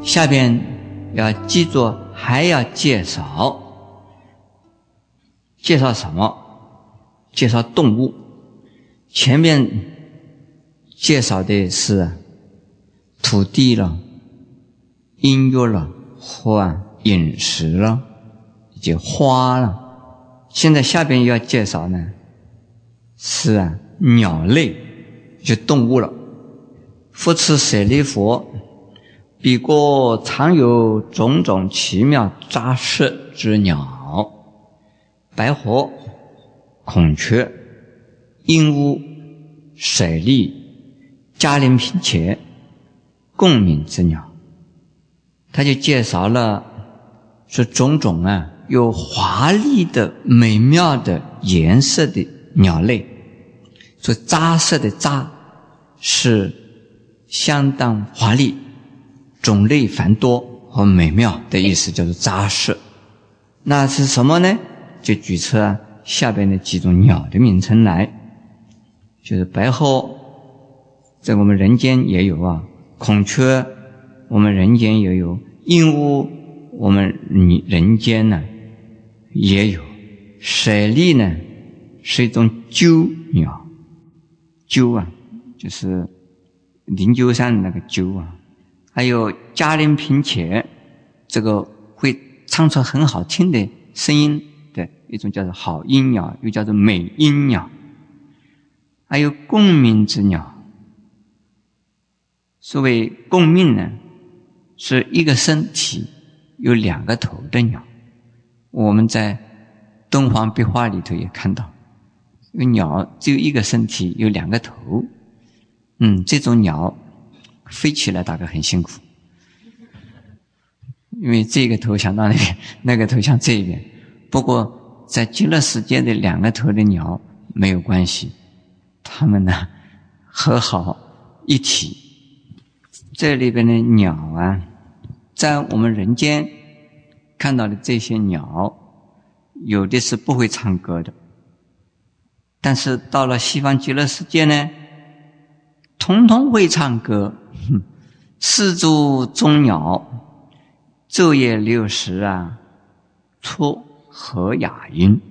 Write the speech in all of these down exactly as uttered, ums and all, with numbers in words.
下边要记住，还要介绍，介绍什么？介绍动物。前面介绍的是土地了、音乐了或饮食了以及花了。现在下边要介绍呢是啊鸟类，就动物了。复次舍利弗，彼国常有种种奇妙杂食之鸟，白鹤、孔雀、鹦鹉、舍利、迦陵频伽、共鸣之鸟。他就介绍了说种种啊有华丽的美妙的颜色的鸟类。说杂色的杂是相当华丽、种类繁多和美妙的意思，叫做杂色。那是什么呢？就举出啊下边的几种鸟的名称来，就是白鹤，在我们人间也有啊；孔雀，我们人间也有；鹦鹉，我们人间呢也有；舍利呢是一种鸠鸟，鸠啊就是灵鹫山那个鸠啊。还有迦陵频伽，这个会唱出很好听的声音的一种叫做好音鸟，又叫做美音鸟。还有共鸣之鸟。所谓共鸣呢，是一个身体有两个头的鸟。我们在敦煌壁画里头也看到，这个鸟只有一个身体有两个头。嗯，这种鸟飞起来大概很辛苦，因为这个头想到那边，那个头向这一边。不过在极乐世界的两个头的鸟没有关系，它们呢和好一体。这里边的鸟啊，在我们人间看到的这些鸟，有的是不会唱歌的，但是到了西方极乐世界呢，统统会唱歌。四诸中鸟，昼夜六时啊，出和雅音。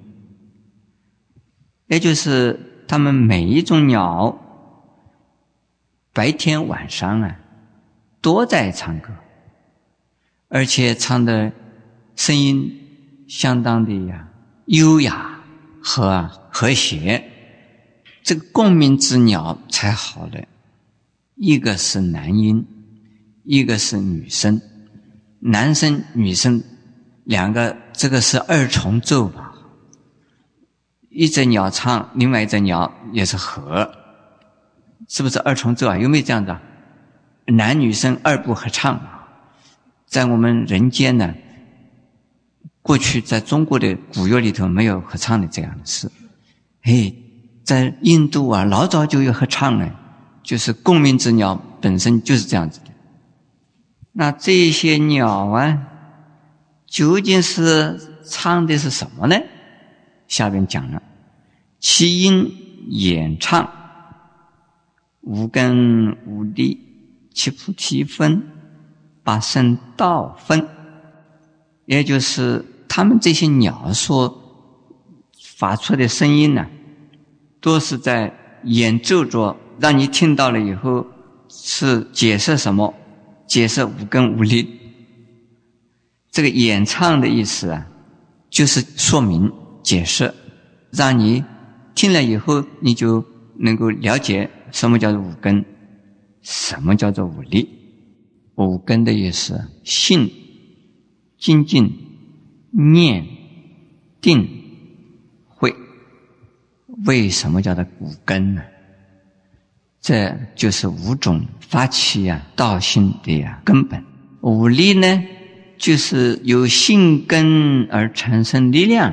也就是他们每一种鸟，白天晚上啊，都在唱歌，而且唱的声音相当的呀优雅和、啊、和谐。这个共鸣之鸟才好了，一个是男音，一个是女声，男声女声两个，这个是二重奏吧。一只鸟唱，另外一只鸟也是和，是不是二重奏啊？有没有这样的？男女生二部合唱啊，在我们人间呢，过去在中国的古乐里头没有合唱的这样的事。嘿，在印度啊，老早就有合唱了，就是共鸣之鸟本身就是这样子的。那这些鸟啊，究竟是唱的是什么呢？下边讲了，其音演唱，无根无力，其菩提分，八圣道分。也就是他们这些鸟所发出的声音呢、啊，都是在演奏着，让你听到了以后是解释什么？解释无根无力。这个演唱的意思啊，就是说明解释，让你听了以后你就能够了解什么叫做五根，什么叫做五力。五根的意思，信、精进、念、定、慧。为什么叫做五根呢？这就是五种发起啊道心的呀、啊、根本。五力呢，就是由性根而产生力量，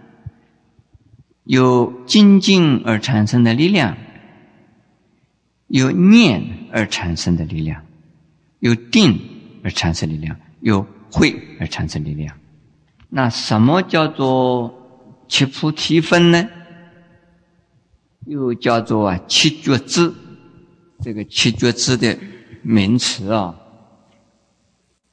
由精进而产生的力量，由念而产生的力量，由定而产生力量，由慧而产生力量。那什么叫做七菩提分呢？又叫做啊七觉支。这个七觉支的名词啊，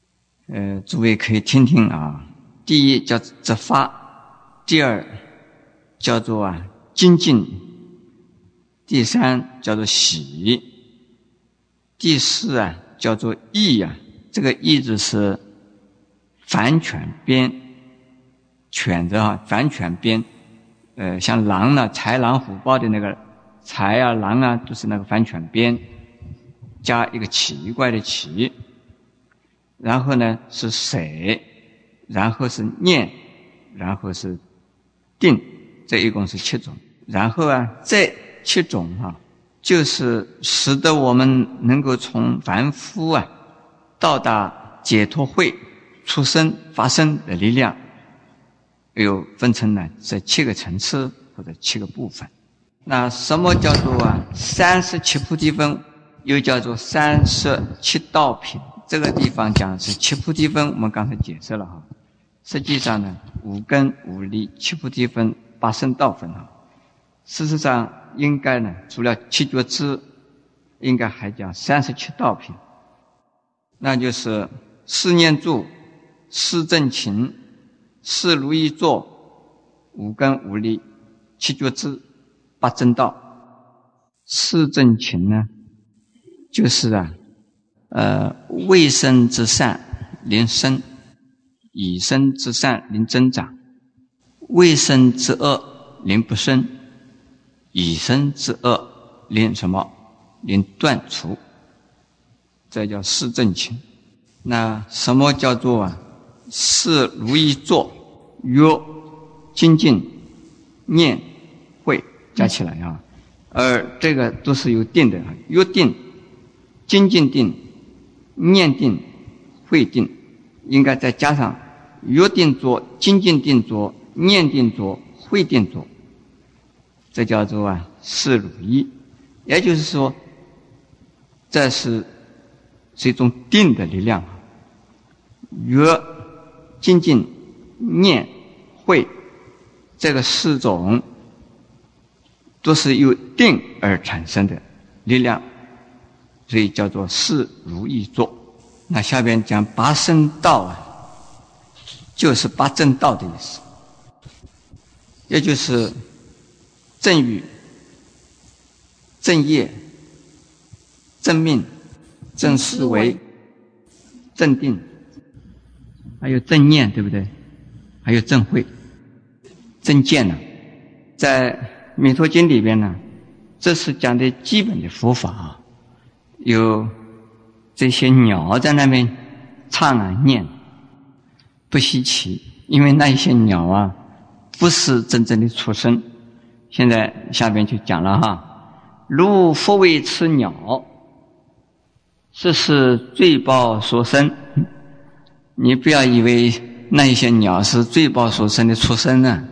呃，诸位可以听听啊。第一叫责发，第二叫做啊精进，第三叫做喜，第四啊叫做义啊。这个义字是反犬边，犬子啊，反犬边。呃，像狼呢，豺狼虎豹的那个豺啊、狼啊，都是那个反犬边，加一个奇怪的奇。然后呢是舍，然后是念，然后是定，这一共是七种。然后啊，这七种啊，就是使得我们能够从凡夫啊到达解脱慧、出生发生的力量，又分成了这七个层次或者七个部分。那什么叫做啊三十七菩提分，又叫做三十七道品？这个地方讲是七菩提分，我们刚才解释了哈。实际上呢，五根五力七菩提分八圣道分哈。事实上应该呢，除了七觉支，应该还讲三十七道品，那就是四念住、四正勤、四如意坐、五根五力、七觉支、八正道。四正勤呢，就是啊，呃，未生之善令生，已生之善令增长，未生之恶令不生，已生之恶令什么？令断除。这叫四正勤。那什么叫做啊四如意坐？约、精进、念、慧加起来啊，而这个都是有定的，约定、精进定、念定、慧定，应该再加上约定坐、精进定坐、念定坐、慧定坐，这叫做啊四如意。也就是说，这是是一种定的力量。约、精进、念、慧，这个四种都是由定而产生的力量，所以叫做四如意坐。那下边讲八圣道啊，就是八正道的意思，也就是正语、正业、正命、正思维、正定，还有正念，对不对？还有正慧、正见呢。在《弥陀经》里边呢，这是讲的基本的佛法啊。有这些鸟在那边唱啊念，不稀奇，因为那一些鸟啊不是真正的畜生。现在下边就讲了哈，如佛为此鸟，这是罪报所生。你不要以为那一些鸟是罪报所生的畜生呢。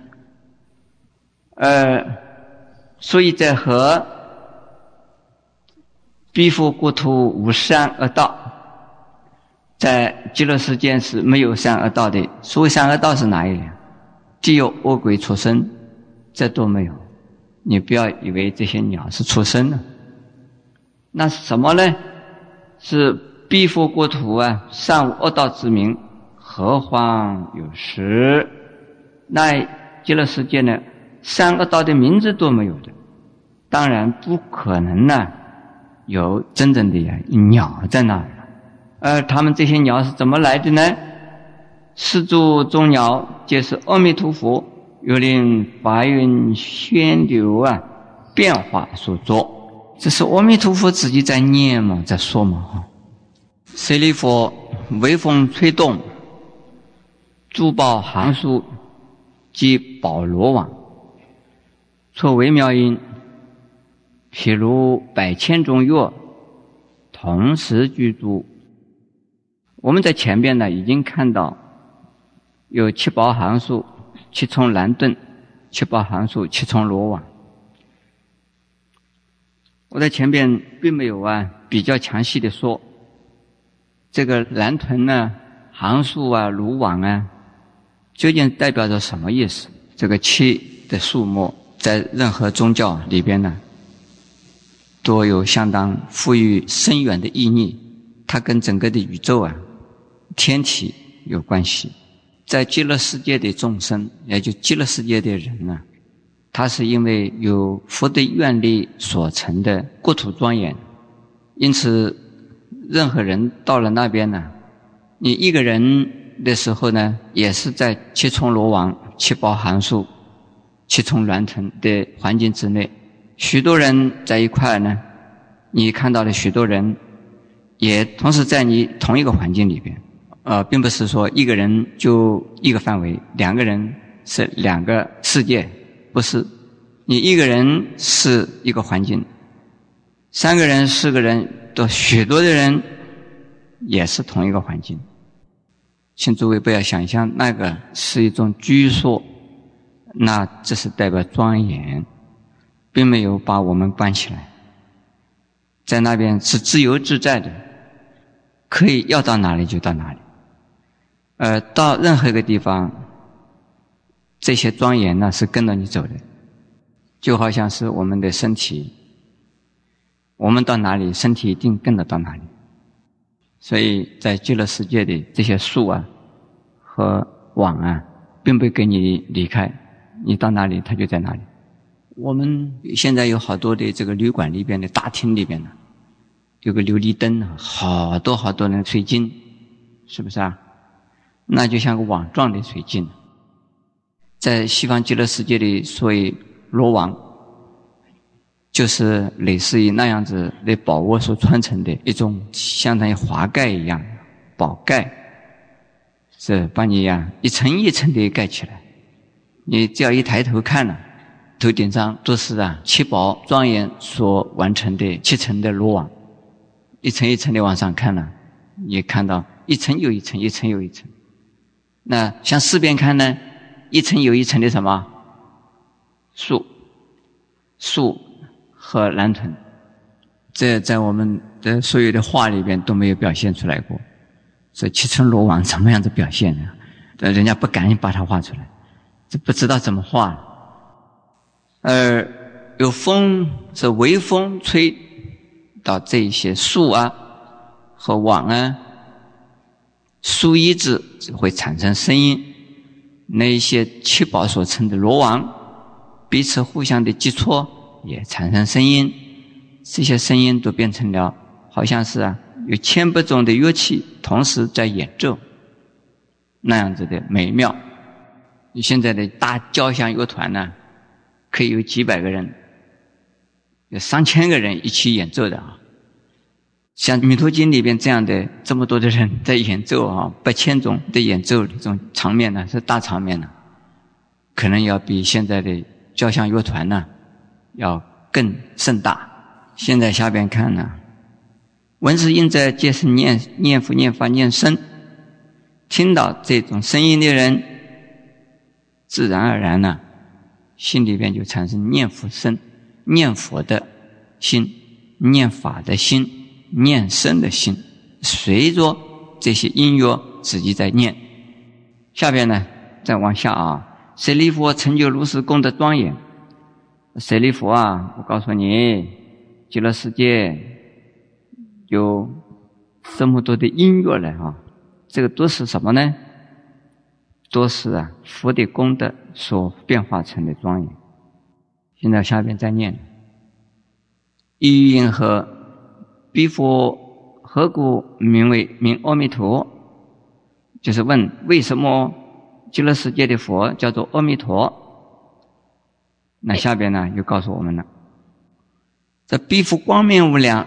呃，所以在和彼佛国土无善恶道，在极乐世界是没有善恶道的。所谓善恶道是哪一点？既有恶鬼畜生，这都没有。你不要以为这些鸟是畜生呢。那是什么呢？是彼佛国土啊，善无恶道之名，何况有实？那极乐世界呢，善恶道的名字都没有的，当然不可能呢有真正的呀鸟在那里。而他们这些鸟是怎么来的呢？四诸众鸟皆是阿弥陀佛有令法运宣流啊变化所作，这是阿弥陀佛自己在念嘛，在说嘛哈。舍利弗，微风吹动，珠宝行树及宝罗网，错微妙音，譬如百千种乐，同时具足。我们在前边呢已经看到有七宝行树、七重蓝盾、七宝行树、七重罗网。我在前边并没有啊比较详细的说这个蓝盾呢、行树啊、罗网啊究竟代表着什么意思。这个七的数目在任何宗教里边呢都有相当富裕深远的意义，它跟整个的宇宙啊天体有关系。在极乐世界的众生，也就极乐世界的人呢、啊，他是因为有福德愿力所成的国土庄严，因此任何人到了那边呢，你一个人的时候呢，也是在七重罗网、七宝函数、七重鸾腾的环境之内。许多人在一块呢，你看到了许多人，也同时在你同一个环境里边。呃，并不是说一个人就一个范围，两个人是两个世界，不是。你一个人是一个环境，三个人、四个人，都许多的人也是同一个环境。请诸位不要想象那个是一种拘束，那这是代表庄严，并没有把我们关起来。在那边是自由自在的，可以要到哪里就到哪里。呃，到任何一个地方，这些庄严呢是跟着你走的，就好像是我们的身体，我们到哪里，身体一定跟着到哪里。所以在极乐世界的这些树啊和网啊，并不给你离开，你到哪里它就在哪里。我们现在有好多的这个旅馆里边的大厅里边呢，有个琉璃灯啊，好多好多的水晶，是不是啊？那就像个网状的水晶。在西方极乐世界里所谓罗网，就是类似于那样子的宝物所穿成的一种相当于华盖一样宝盖，是把你呀、啊、一层一层的盖起来。你只要一抬头看了、啊，头顶上都是啊七宝庄严所完成的七层的罗网，一层一层的往上看了、啊，你看到一层又一层，一层又一层。那向四边看呢，一层又一层的什么树树和蓝豚，这在我们的所有的画里边都没有表现出来过。所以七层罗网怎么样子表现呢？人家不敢把它画出来，这不知道怎么画。而有风，是微风吹到这些树啊和网啊，树叶子会产生声音，那一些七宝所成的罗网彼此互相的接触也产生声音，这些声音都变成了好像是啊有千百种的乐器同时在演奏，那样子的美妙。现在的大交响乐团呢，可以有几百个人，有上千个人一起演奏的啊。像《弥陀经》里边这样的这么多的人在演奏啊，八千种的演奏这种场面呢，是大场面呢，可能要比现在的交响乐团呢要更盛大。现在下边看呢，闻是应在皆是念念佛念法念僧，听到这种声音的人，自然而然呢，心里边就产生念佛僧、念佛的心、念法的心、念僧的心，随着这些音乐自己在念。下边呢，再往下啊，舍利弗成就如是功德庄严。舍利弗啊，我告诉你，极乐世界有这么多的音乐了啊，这个都是什么呢？都是啊佛的功德所变化成的庄严。现在下边再念，意云何？彼佛何故名为名阿弥陀？就是问为什么极乐世界的佛叫做阿弥陀？那下边呢又告诉我们了，这彼佛光明无量，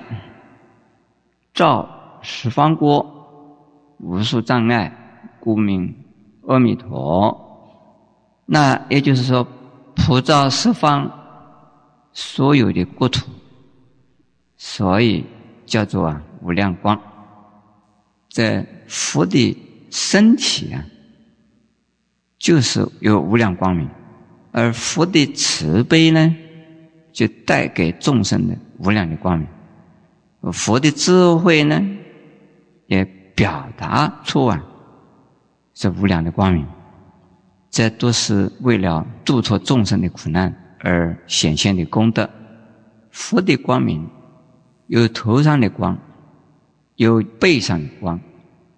照十方国，无数障碍，故名阿弥陀。那也就是说，普照十方所有的国土，所以叫做啊无量光。这佛的身体啊，就是有无量光明，而佛的慈悲呢，就带给众生的无量的光明。佛的智慧呢，也表达出啊这无量的光明。这都是为了度脱众生的苦难而显现的功德。佛的光明有头上的光，有背上的光，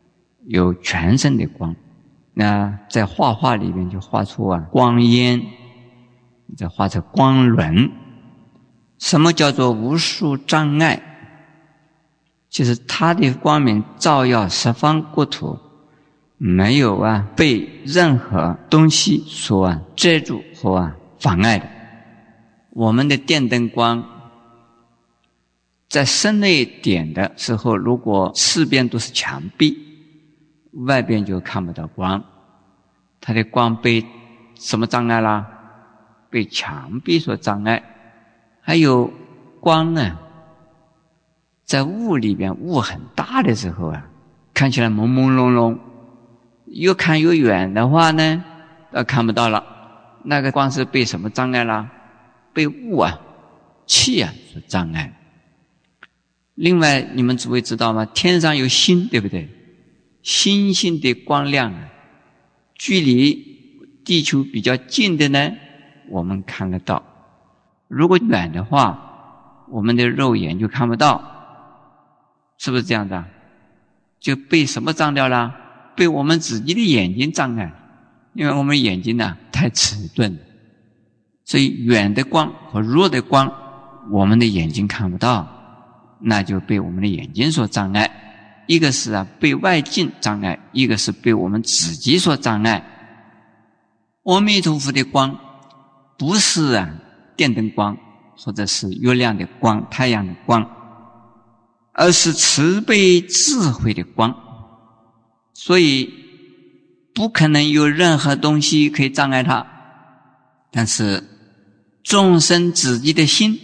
有全身的光。那在画画里面就画出啊光烟，再画成光轮。什么叫做无数障碍？就是它的光明照耀十方国土，没有啊被任何东西所啊遮住或啊妨碍的。我们的电灯光在室内点的时候，如果四边都是墙壁，外边就看不到光，它的光被什么障碍啦？被墙壁所障碍。还有光呢，在雾里边，雾很大的时候啊，看起来朦朦胧胧，越看越远的话呢，呃看不到了。那个光是被什么障碍啦？被雾啊、气啊所障碍。另外，你们诸位知道吗？天上有星，对不对？星星的光亮啊，距离地球比较近的呢，我们看得到；如果远的话，我们的肉眼就看不到，是不是这样的？就被什么障掉了？被我们自己的眼睛障碍，因为我们眼睛呢、啊、太迟钝了，所以远的光和弱的光，我们的眼睛看不到，那就被我们的眼睛所障碍。一个是啊被外境障碍，一个是被我们自己所障碍。阿弥陀佛的光不是啊电灯光或者是月亮的光、太阳的光，而是慈悲智慧的光，所以不可能有任何东西可以障碍它。但是众生自己的心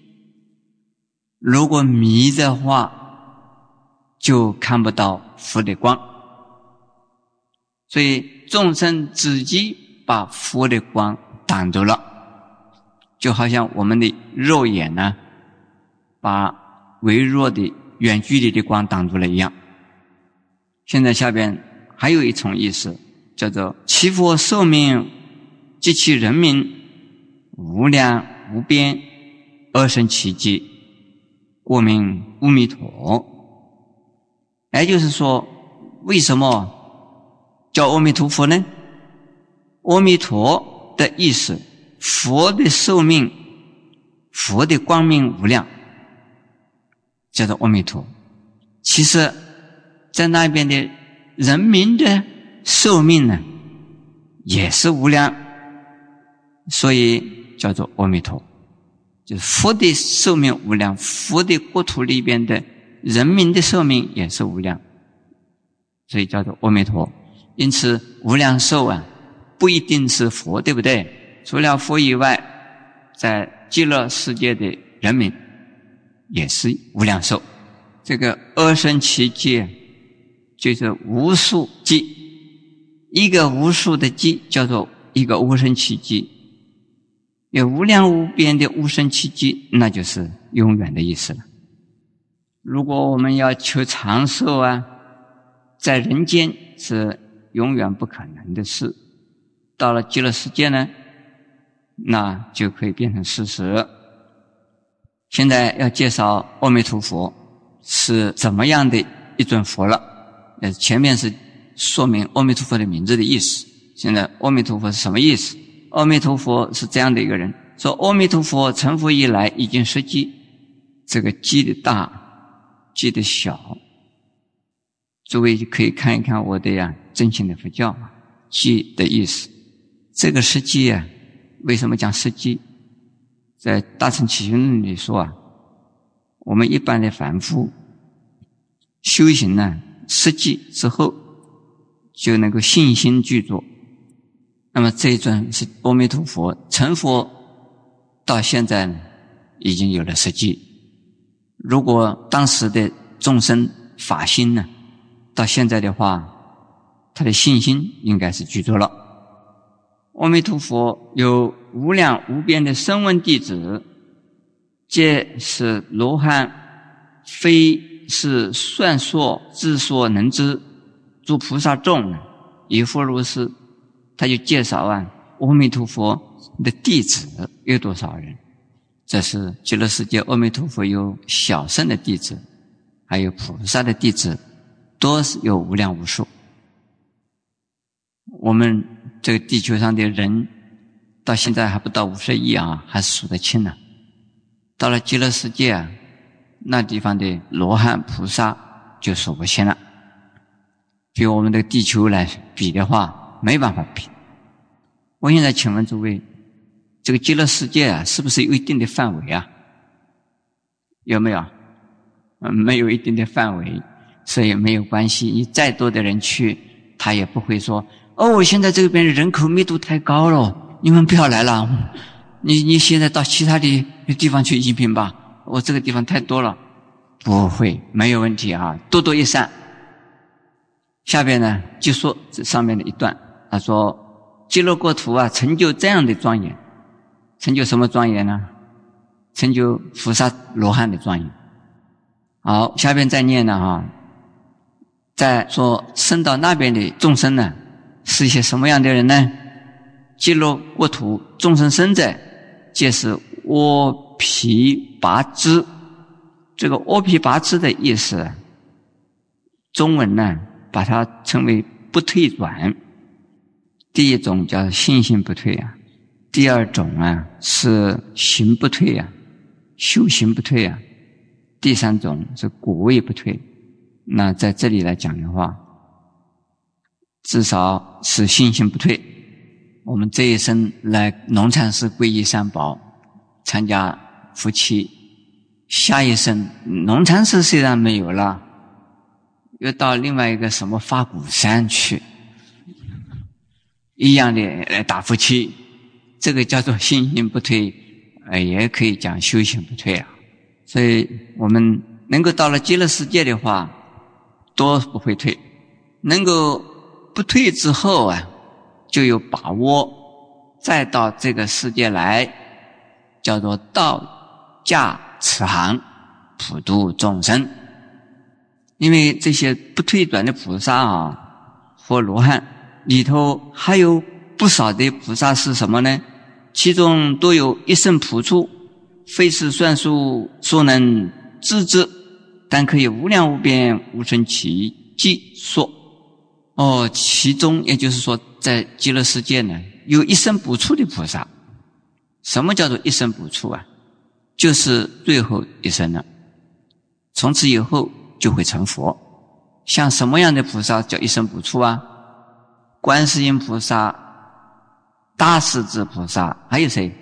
如果迷的话，就看不到佛的光，所以众生自己把佛的光挡住了，就好像我们的肉眼呢，把微弱的远距离的光挡住了一样。现在下边还有一重意思，叫做其佛寿命及其人民无量无边，二乘其迹，故名阿弥陀。也就是说，为什么叫阿弥陀佛呢？阿弥陀的意思，佛的寿命，佛的光明无量，叫做阿弥陀。其实在那边的人民的寿命呢，也是无量，所以叫做阿弥陀。就是佛的寿命无量，佛的国土里边的人民的寿命也是无量，所以叫做阿弥陀。因此无量寿啊，不一定是佛，对不对？除了佛以外，在极乐世界的人民也是无量寿。这个二乘其迹就是无数迹，一个无数的迹叫做一个无乘其迹，有无量无边的无乘其迹，那就是永远的意思了。如果我们要求长寿啊，在人间是永远不可能的事，到了极乐世界呢，那就可以变成事实。现在要介绍阿弥陀佛是怎么样的一尊佛了。呃，前面是说明阿弥陀佛的名字的意思，现在阿弥陀佛是什么意思？阿弥陀佛是这样的一个人，说阿弥陀佛成佛以来已经十迹，这个迹的大记得小，诸位可以看一看我的呀真心的佛教记的意思。这个十迹啊，为什么讲十迹？在大乘起信论里说啊，我们一般的凡夫修行呢，十迹之后就能够信心具足。那么这一尊是阿弥陀佛成佛到现在呢，已经有了十迹。如果当时的众生法心呢，到现在的话，他的信心应该是具足了。阿弥陀佛有无量无边的声闻弟子，皆是罗汉，非是算说自说能知，诸菩萨众亦复如是。他就介绍啊，阿弥陀佛的弟子有多少人？这是极乐世界阿弥陀佛有小乘的弟子，还有菩萨的弟子，都是有无量无数。 我们这个地球上的人到现在还不到五十亿啊，还是数得清的。到了极乐世界啊，那地方的罗汉菩萨就数不清了，比我们的地球来比的话，没办法比。我现在请问诸位，这个极乐世界啊，是不是有一定的范围啊？有没有？嗯，没有一定的范围，所以没有关系。你再多的人去，他也不会说，哦，现在这边人口密度太高了，你们不要来了，你你现在到其他的地方去移民吧，我这个地方太多了。不会，没有问题啊，多多益善。下边呢，就说这上面的一段，他说极乐国土啊，成就这样的庄严，成就什么庄严呢？成就菩萨罗汉的庄严。好，下边再念呢哈，再说生到那边的众生呢，是一些什么样的人呢？极乐国土众生生者，皆是阿毗跋致。这个阿毗跋致的意思，中文呢把它称为不退转。第一种叫信心不退啊，第二种啊是行不退啊，修行不退啊，第三种是果位不退。那在这里来讲的话，至少是信心不退。我们这一生来农禅寺皈依三宝，参加夫妻，下一生农禅寺虽然没有了，又到另外一个什么法鼓山去，一样的来打夫妻，这个叫做信心不退，呃，也可以讲修行不退啊。所以我们能够到了极乐世界的话，都不会退。能够不退之后啊，就有把握再到这个世界来，叫做道驾此行，普度众生。因为这些不退转的菩萨啊，或罗汉里头还有不少的菩萨是什么呢？其中都有一生普处，非是算数所能知之，但可以无量无边无生其计说。哦，其中也就是说，在极乐世界呢，有一生补处的菩萨。什么叫做一生补处啊？就是最后一生了，从此以后就会成佛。像什么样的菩萨叫一生补处啊？观世音菩萨、大势至菩萨，还有谁？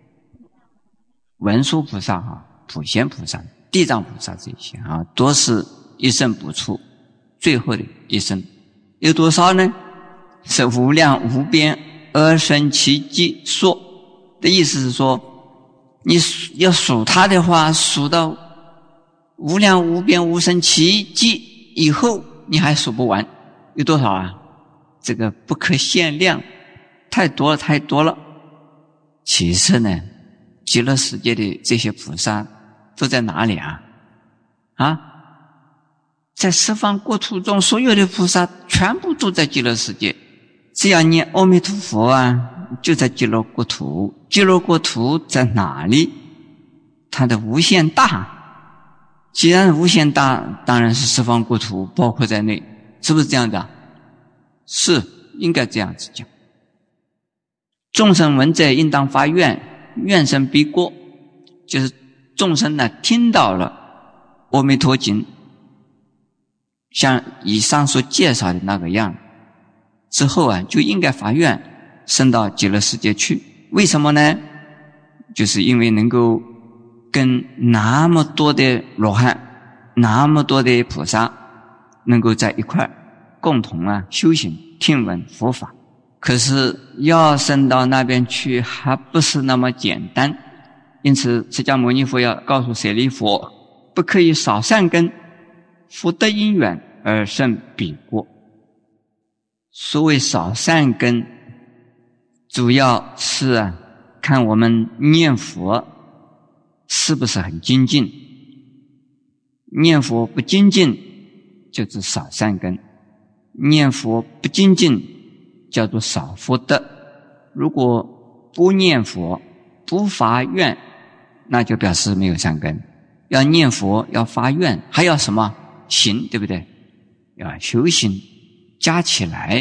文殊菩萨啊，普贤菩萨、地藏菩萨，这些啊，都是一生补处，最后的一生。有多少呢？是无量无边而生其计说的意思是说，你要数它的话，数到无量无边无生其计以后，你还数不完。有多少啊？这个不可限量，太多了太多了。其实呢，极乐世界的这些菩萨都在哪里啊？啊？在十方国土中，所有的菩萨全部都在极乐世界。只要念阿弥陀佛啊，就在极乐国土。极乐国土在哪里？它的无限大。既然无限大，当然是十方国土包括在内，是不是这样的？是，应该这样子讲。众生闻者应当发愿，愿生彼国。就是众生呢，听到了阿弥陀经，像以上所介绍的那个样之后啊，就应该发愿升到极乐世界去。为什么呢？就是因为能够跟那么多的罗汉、那么多的菩萨能够在一块共同啊修行、听闻佛法。可是要升到那边去还不是那么简单，因此释迦牟尼佛要告诉舍利弗，不可以少善根，福德因缘而生彼国。所谓少善根，主要是啊，看我们念佛是不是很精进。念佛不精进，就是少善根；念佛不精进，叫做少福德。如果不念佛、不发愿，那就表示没有善根。要念佛，要发愿，还要什么？行，对不对？要修行，加起来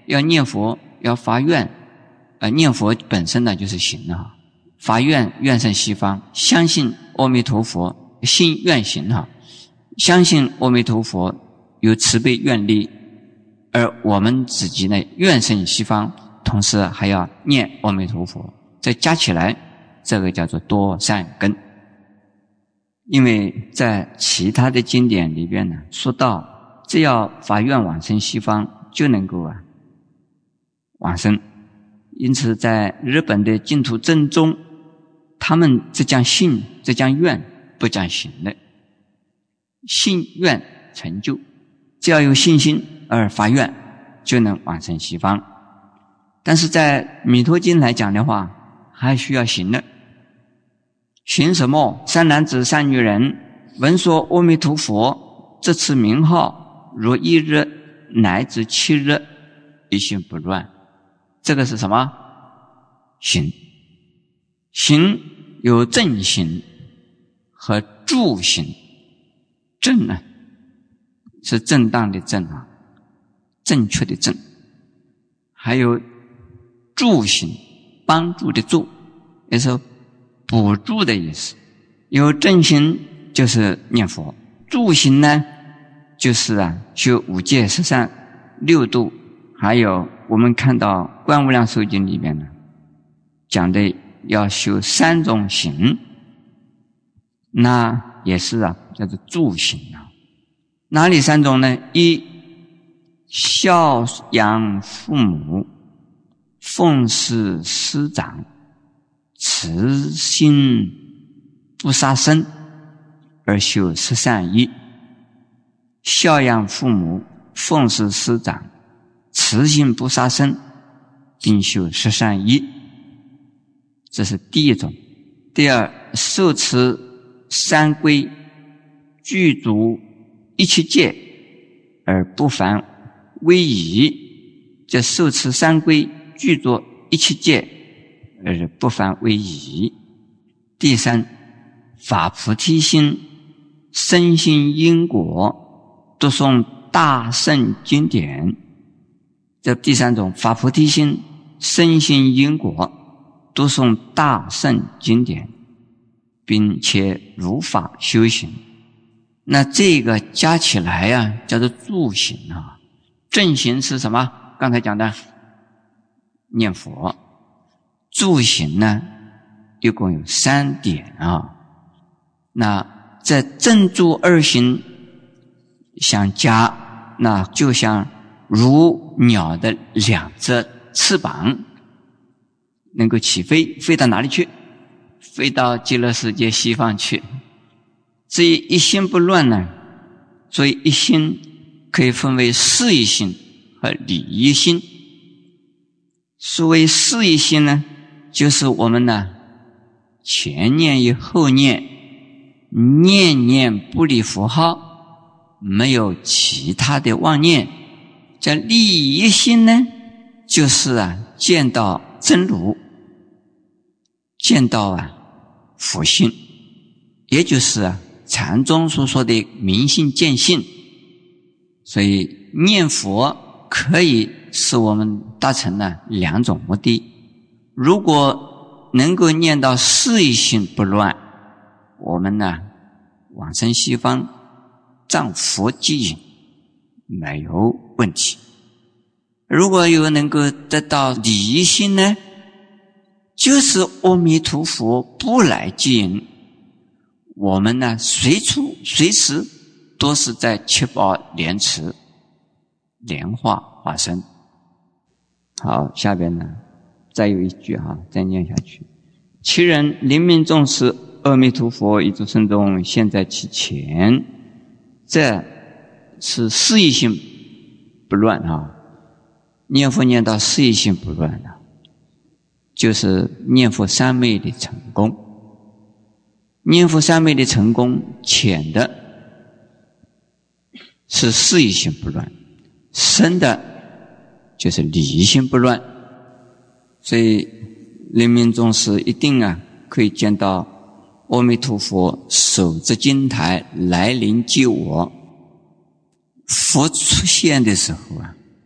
要念佛，要发愿，呃，念佛本身呢就是行啊，发愿愿胜西方，相信阿弥陀佛，信愿行哈，相信阿弥陀佛有慈悲愿力，而我们自己呢愿胜西方，同时还要念阿弥陀佛，这加起来，这个叫做多善根。因为在其他的经典里边呢，说到只要发愿往生西方，就能够啊往生。因此在日本的净土正宗，他们只讲信，只讲愿，不讲行的。信愿成就，只要有信心而发愿，就能往生西方。但是在弥陀经来讲的话，还需要行的。行什么？善男子善女人，闻说阿弥陀佛这次名号，如一日乃至七日，一心不乱。这个是什么？行。行有正行和助行。正呢，是正当的正啊，正确的正。还有助行，帮助的助，也是补助的意思。有正行就是念佛，助行呢就是啊修五戒十善六度，还有我们看到观无量寿经里面呢讲的要修三种行，那也是啊叫做助行啊。哪里三种呢？一，孝养父母，奉事师长，慈心不杀生，而修十善业。孝养父母，奉事师长，慈心不杀生，并修十善业。这是第一种。第二，受持三规，具足一切戒，而不犯威仪。这受持三规，具足一切戒，而不犯威仪。第三，发菩提心，深信因果，读诵大圣经典。这第三种，发菩提心，深信因果，读诵大圣经典，并且如法修行。那这个加起来啊，叫做助行啊。正行是什么？刚才讲的念佛。助行呢，一共有三点啊。那在正助二行相加，那就像如鸟的两只翅膀，能够起飞，飞到哪里去？飞到极乐世界西方去。至于一心不乱呢，所以一心可以分为事业心和理业心。所谓事业心呢，就是我们呢前念与后念，念念不离佛号，没有其他的妄念。这利益心呢，就是啊见到真如，见到啊佛性，也就是啊禅宗所说的明心见性。所以念佛可以使我们达成了两种目的。如果能够念到事业心不乱，我们呢往生西方仗佛即引，没有问题。如果有能够得到理益心呢，就是阿弥陀佛不来即引，我们呢随处随时都是在七宝莲池莲化化身。好，下边呢再有一句哈，再念下去。其人临命终时，阿弥陀佛一诸圣众现在其前，这是事业心不乱啊。念佛念到事业心不乱了，就是念佛三昧的成功。念佛三昧的成功，浅的是事业心不乱，深的就是理益心不乱。所以临命终时一定啊可以见到阿弥陀佛手执金台来临救我。佛出现的时候啊，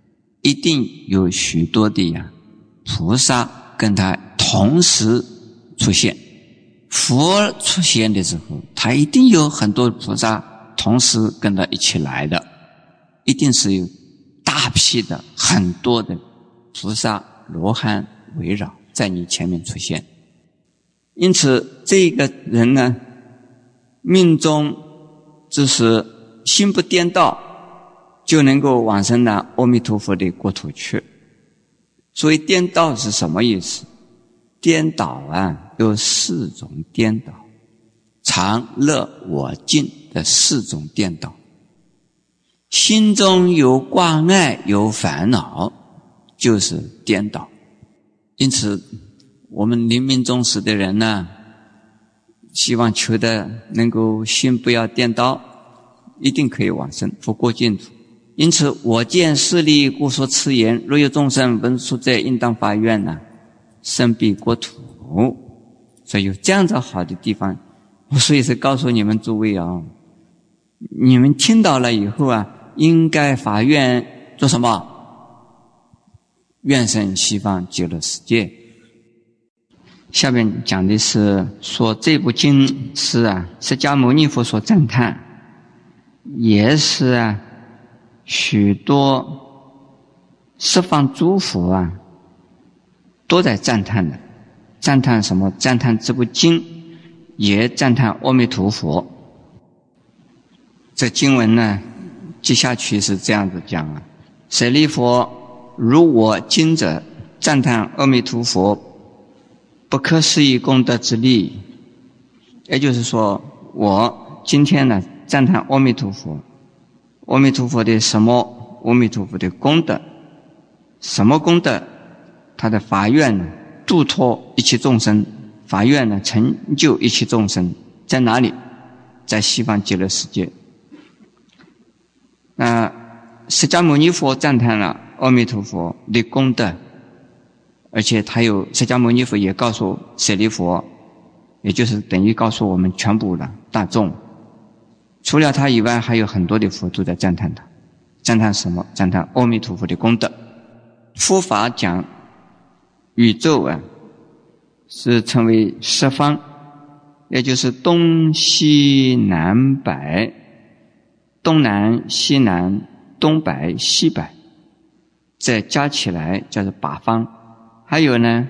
一定有许多的呀菩萨跟他同时出现。佛出现的时候，他一定有很多菩萨同时跟他一起来的，一定是有大批的很多的菩萨罗汉围绕在你前面出现。因此这个人呢，命中就是心不颠倒，就能够往生到阿弥陀佛的国土去。所以颠倒是什么意思？颠倒啊，有四种颠倒，常乐我净的四种颠倒。心中有挂碍有烦恼，就是颠倒。因此我们临命终时的人呢，希望求的能够心不要颠倒，一定可以往生佛国净土。因此我见势利故说此言，若有众生闻说者，应当发愿呢，生彼国土。所以有这样子好的地方，我所以是告诉你们诸位啊，你们听到了以后啊，应该发愿做什么？愿生西方极乐世界。下面讲的是说这部经是啊，释迦牟尼佛所赞叹，也是啊许多十方诸佛啊都在赞叹的。赞叹什么？赞叹这部经，也赞叹阿弥陀佛。这经文呢，接下去是这样子讲啊：舍利弗，如我今者赞叹阿弥陀佛不可思议功德之力。也就是说，我今天呢赞叹阿弥陀佛，阿弥陀佛的什么？阿弥陀佛的功德，什么功德？他的法愿呢，度脱一切众生，法愿呢成就一切众生，在哪里？在西方极乐世界。那释迦牟尼佛赞叹了阿弥陀佛的功德，而且他有释迦牟尼佛也告诉舍利弗，也就是等于告诉我们全部的大众，除了他以外，还有很多的佛都在赞叹他。赞叹什么？赞叹阿弥陀佛的功德。佛法讲宇宙啊，是称为十方，也就是东西南北，东南西南，东北西北，再加起来叫做八方。还有呢，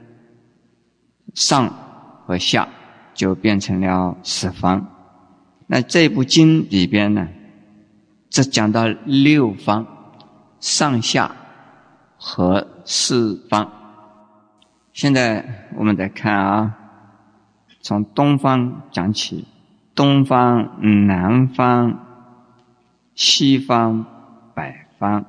上和下就变成了十方。那这部经里边呢，只讲到六方，上下和四方。现在我们再看啊，从东方讲起，东方、南方、西方、北方、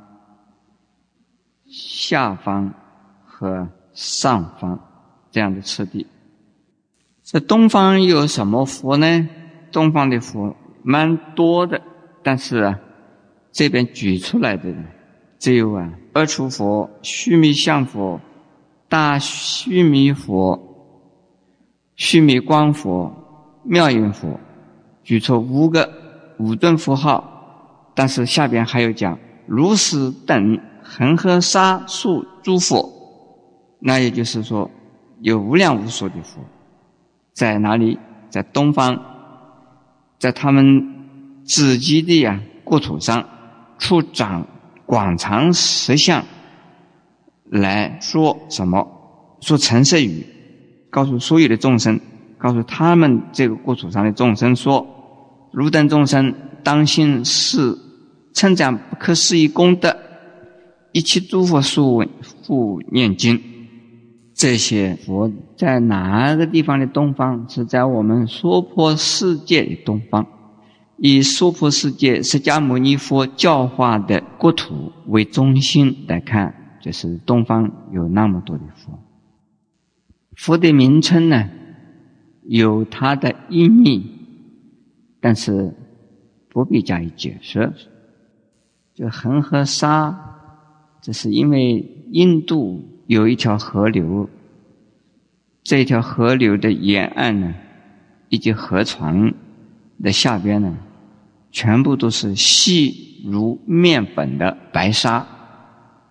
下方和上方这样的次第。这东方有什么佛呢？东方的佛蛮多的，但是啊，这边举出来的只有啊二处佛、须弥相佛、大须弥佛、须弥光佛、妙音佛，举出五个五顿佛号。但是下边还有讲如是等恒河沙数诸佛，那也就是说有无量无数的佛。在哪里？在东方，在他们自己的呀国土上，出长广长实相来说什么？说成实语，告诉所有的众生，告诉他们这个国土上的众生说：汝等众生当信是称赞不可思议功德，一切诸佛所复念经。这些佛在哪个地方的东方？是在我们娑婆世界的东方。以娑婆世界释迦牟尼佛教化的国土为中心来看，就是东方有那么多的佛。佛的名称呢，有它的意义，但是不必加以解释。就恒河沙，这是因为印度有一条河流，这条河流的沿岸呢，以及河床的下边呢，全部都是细如面粉的白沙。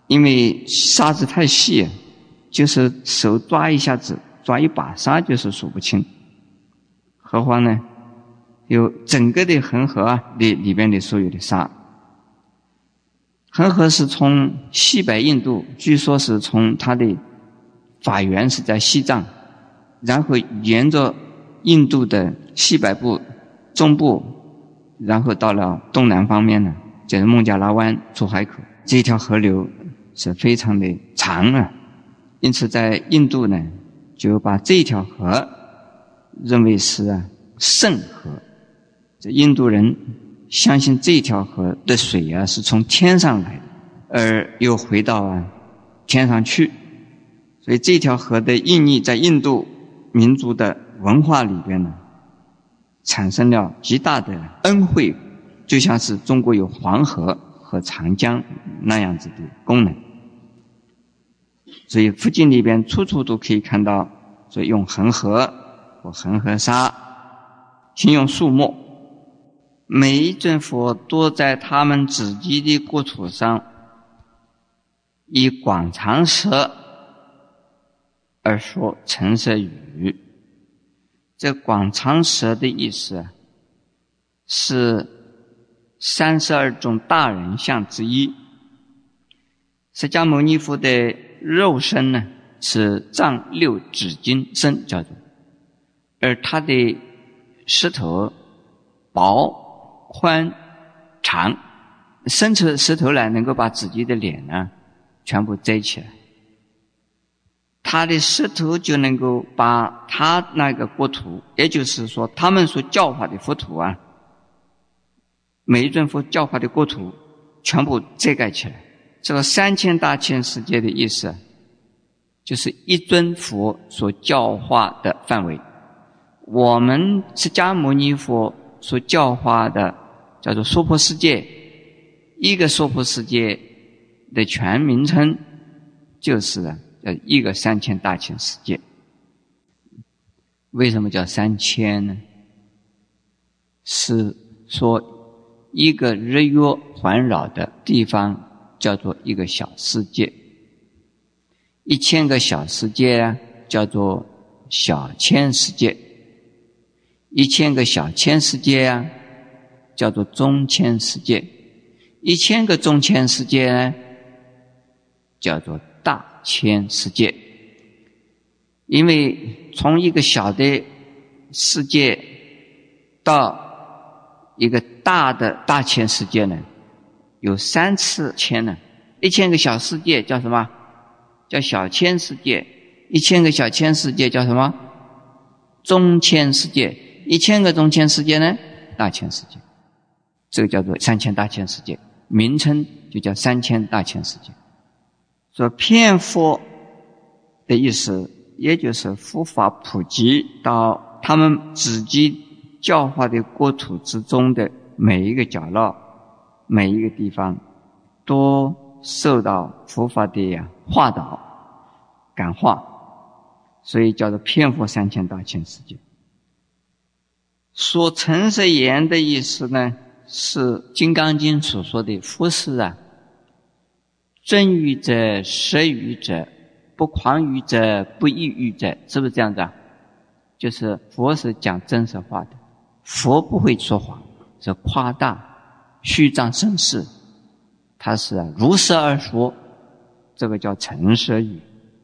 因为沙子太细，就是手抓一下子，抓一把沙就是数不清。何况呢，有整个的恒河啊里里边的所有的沙。恒河是从西北印度，据说是从它的法源是在西藏，然后沿着印度的西北部、中部，然后到了东南方面呢，就是孟加拉湾出海口。这条河流是非常的长啊，因此在印度呢，就把这条河认为是啊圣河。这印度人相信这条河的水啊是从天上来的，而又回到啊天上去，所以这条河的意义在印度民族的文化里边呢，产生了极大的恩惠，就像是中国有黄河和长江那样子的功能。所以佛经里边处处都可以看到，所以用恒河或恒河沙形容树木。每一尊佛都在他们自己的国土上以广长舌而说陈舌语。这广长舌的意思啊，是三十二种大人相之一。释迦牟尼佛的肉身呢是丈六指金身叫做，而他的舌头薄宽长，伸出舌头来能够把自己的脸呢全部摘起来，他的舌头就能够把他那个国土，也就是说他们所教化的佛土啊，每一尊佛教化的国土全部遮盖起来。这个三千大千世界的意思就是一尊佛所教化的范围。我们释迦牟尼佛所教化的叫做娑婆世界，一个娑婆世界的全名称就是呃一个三千大千世界。为什么叫三千呢？是说一个日月环绕的地方叫做一个小世界，一千个小世界啊叫做小千世界，一千个小千世界啊叫做中千世界，一千个中千世界呢叫做大千世界。因为从一个小的世界到一个大的大千世界呢，有三次千呢。一千个小世界叫什么？叫小千世界。一千个小千世界叫什么？中千世界。一千个中千世界呢？大千世界。这个叫做三千大千世界，名称就叫三千大千世界。说遍佛的意思，也就是佛法普及到他们自己教化的国土之中的每一个角落、每一个地方，都受到佛法的呀化导、感化，所以叫做遍佛三千大千世界。说陈舌言的意思呢，是《金刚经》所说的佛是啊，真语者、实语者、不诳语者、不异语者，是不是这样子啊？就是佛是讲真实话的，佛不会说谎，是夸大、虚张声势，他是啊如实而说，这个叫陈舌语。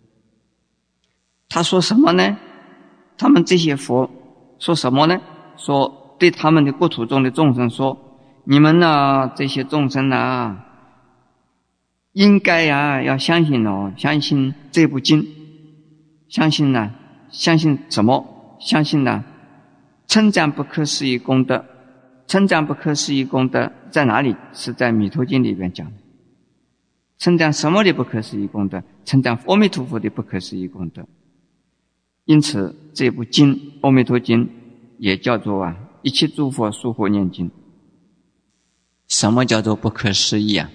他说什么呢？他们这些佛说什么呢？说对他们的国土中的众生说，你们呢这些众生呢，应该呀要相信哦，相信这部经，相信呢，相信什么？相信呢，称赞不可思议功德。称赞不可思议功德在哪里？是在弥陀经里边讲的。称赞什么的不可思议功德？称赞阿弥陀佛的不可思议功德。因此这部经《阿弥陀经》也叫做啊一切诸佛殊佛念经。什么叫做不可思议啊？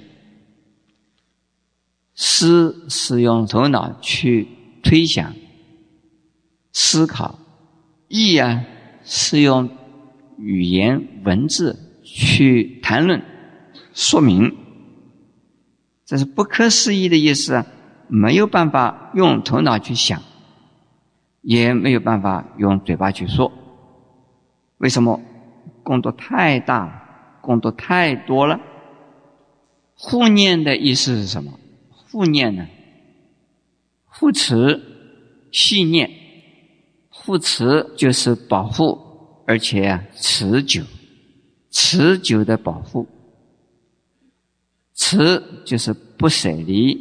思是用头脑去推想思考，议啊是用语言文字去谈论说明。 这是不可思议的意思啊，没有办法用头脑去想，也没有办法用嘴巴去说。为什么？功德太大，功德太多了。护念的意思是什么？护念呢？护持、系念。护持就是保护，而且啊持久，持久的保护。持就是不舍离，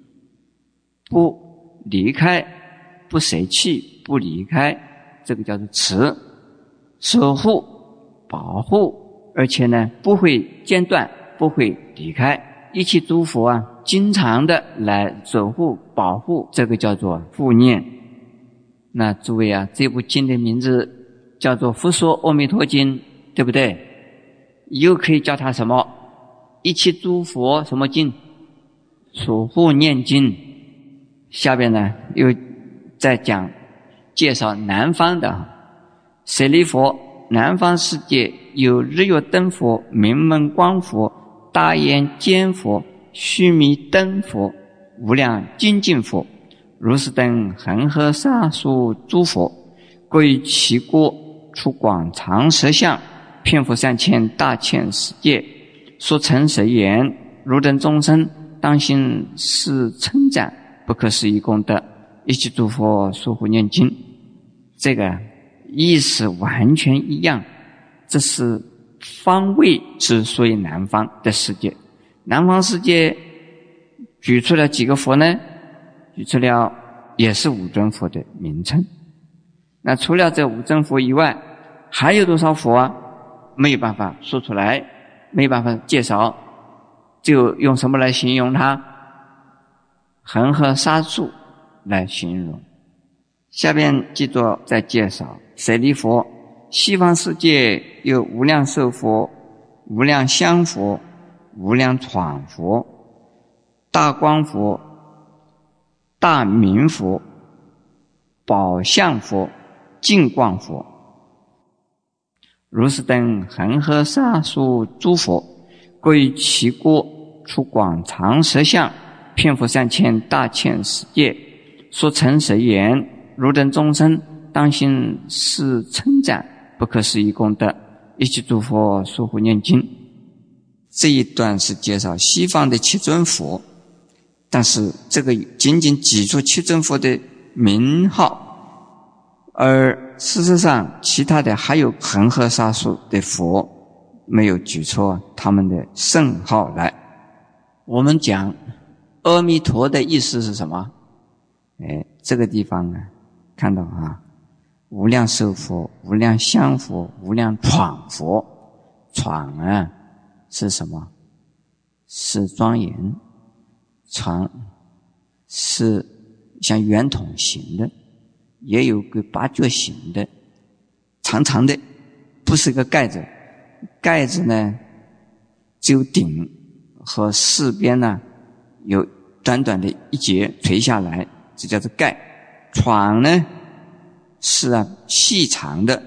不离开，不舍弃，不离开，这个叫做持。守护、保护，而且呢不会间断，不会离开。一切诸佛啊，经常的来守护、保护，这个叫做护念。那诸位啊，这部经的名字叫做《佛说阿弥陀经》，对不对？又可以叫它什么？一切诸佛什么经？守护念经。下边呢又再讲介绍南方的舍利佛，南方世界有日月灯佛、明门光佛、大眼尖佛、须弥灯佛、无量精进佛，如是等恒河沙数诸佛，各于其国出广长舌相，遍覆三千大千世界，说诚实言：汝等众生当心是称赞不可思议功德，一切诸佛说护念经。这个意思完全一样，这是方位之所以南方的世界。南方世界举出了几个佛呢？举出了也是五尊佛的名称。那除了这五尊佛以外，还有多少佛啊？没有办法说出来，没有办法介绍，就用什么来形容它？恒河沙数来形容。下边继续再介绍舍利佛。西方世界有无量寿佛、无量香佛、无量闯佛、大光佛、大明佛、宝相佛、净光佛，如是等恒河沙数诸佛，各于其国出广长舌相，遍覆三千大千世界，说诚实言：汝等众生当心是称赞不可思议功德，一切诸佛说护念经。这一段是介绍西方的七尊佛，但是这个仅仅记住七尊佛的名号，而事实上其他的还有恒河沙数的佛没有举出他们的圣号来。我们讲阿弥陀的意思是什么？哎，这个地方呢看到啊，无量寿佛、无量香佛、无量闯佛。闯啊是什么？是庄严。闯是像圆筒形的，也有个八角形的，长长的，不是个盖子。盖子呢只有顶和四边呢有短短的一节垂下来，这叫做盖。闯呢是啊细长的，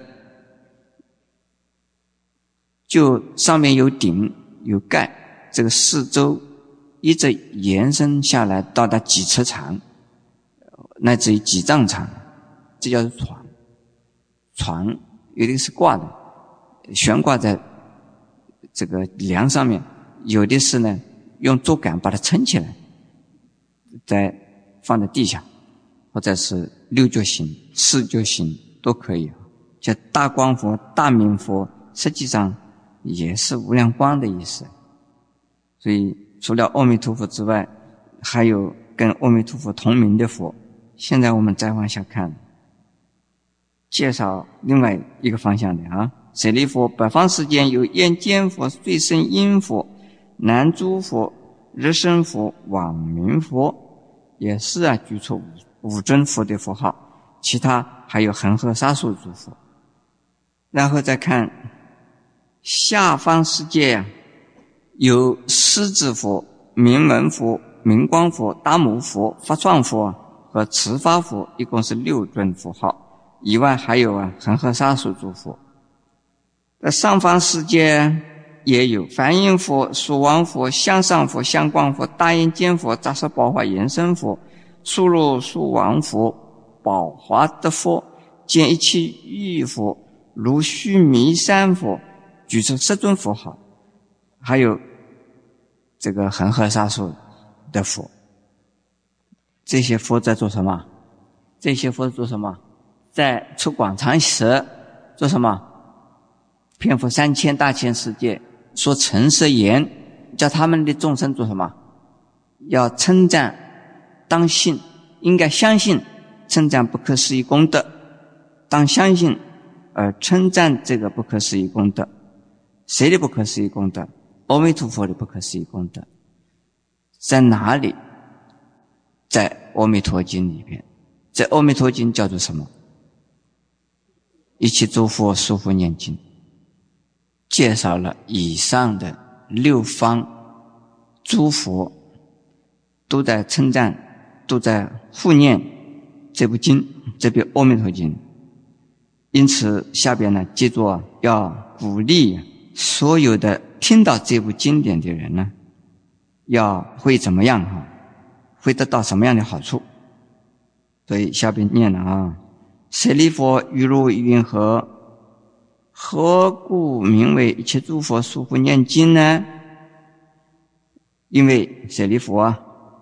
就上面有顶有盖，这个四周一直延伸下来到达几尺长，乃至于几丈长，这叫做床。床有的是挂的，悬挂在这个梁上面，有的是呢用竹竿把它撑起来，再放在地下，或者是六角形、四角形都可以。叫大光佛、大明佛，实际上也是无量光的意思。所以除了阿弥陀佛之外，还有跟阿弥陀佛同名的佛。现在我们再往下看，介绍另外一个方向的啊。舍利佛，北方世间有焰尖佛、最胜音佛、南珠佛、日生佛、网明佛，也是啊举出五尊佛的佛号，其他还有恒河沙数诸佛。然后再看下方世界啊，有狮子佛、明门佛、明光佛、大母佛、法幢佛和持法佛，一共是六尊佛号。以外还有啊恒河沙数诸佛。在上方世界也有梵音佛、数王佛、向上佛、向光佛、大眼见佛、扎什宝华延伸佛、速罗数王佛、宝华德佛、见一切欲佛、如须弥山佛，举出十尊佛号，还有这个恒河沙数的佛。这些佛在做什么？这些佛做什么？在出广长舌做什么？遍覆三千大千世界，说诚实言，叫他们的众生做什么？要称赞，当信，应该相信，称赞不可思议功德，当相信而称赞这个不可思议功德。谁的不可思议功德？阿弥陀佛的不可思议功德。在哪里？在阿弥陀经里边。在阿弥陀经叫做什么？一切诸佛疏忽念经，介绍了以上的六方诸佛都在称赞，都在护念这部经，这部阿弥陀经。因此下边呢，记住啊，要鼓励所有的听到这部经典的人呢，要会怎么样哈？会得到什么样的好处？所以下边念了啊，舍利弗，于如云何？何故名为一切诸佛疏忽念经呢？因为舍利弗啊，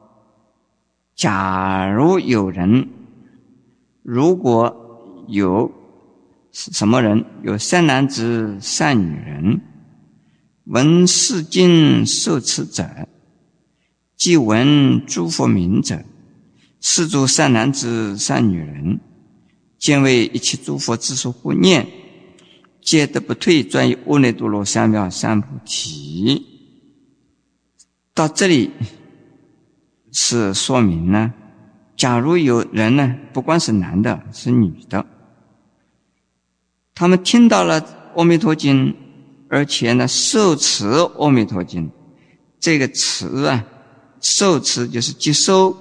假如有人，如果有什么人，有善男子、善女人，闻是经受持者，即闻诸佛名者，是诸善男子、善女人，见为一切诸佛之所护念，皆得不退，专于阿耨多罗三藐三菩提。到这里是说明呢，假如有人呢，不管是男的是女的，他们听到了阿弥陀经，而且呢受持阿弥陀经，这个持啊，受持就是接收、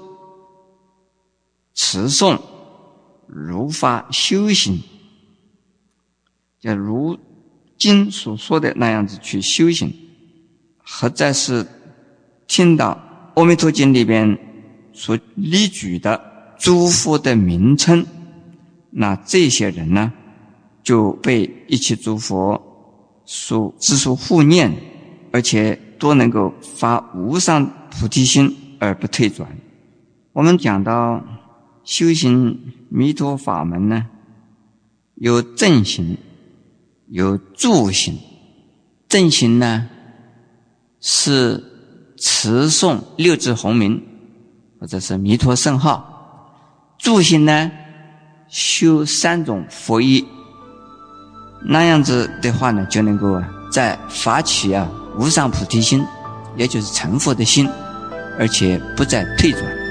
持诵、如法修行，要如经所说的那样子去修行。或者是听到阿弥陀经里边所例举的诸佛的名称，那这些人呢，就被一切诸佛所之所护念，而且都能够发无上菩提心而不退转。我们讲到修行弥陀法门呢，有正行，有助行。正行呢，是持诵六字洪名，或者是弥陀圣号。助行呢，修三种佛业。那样子的话呢，就能够在发起啊无上菩提心，也就是成佛的心，而且不再退转。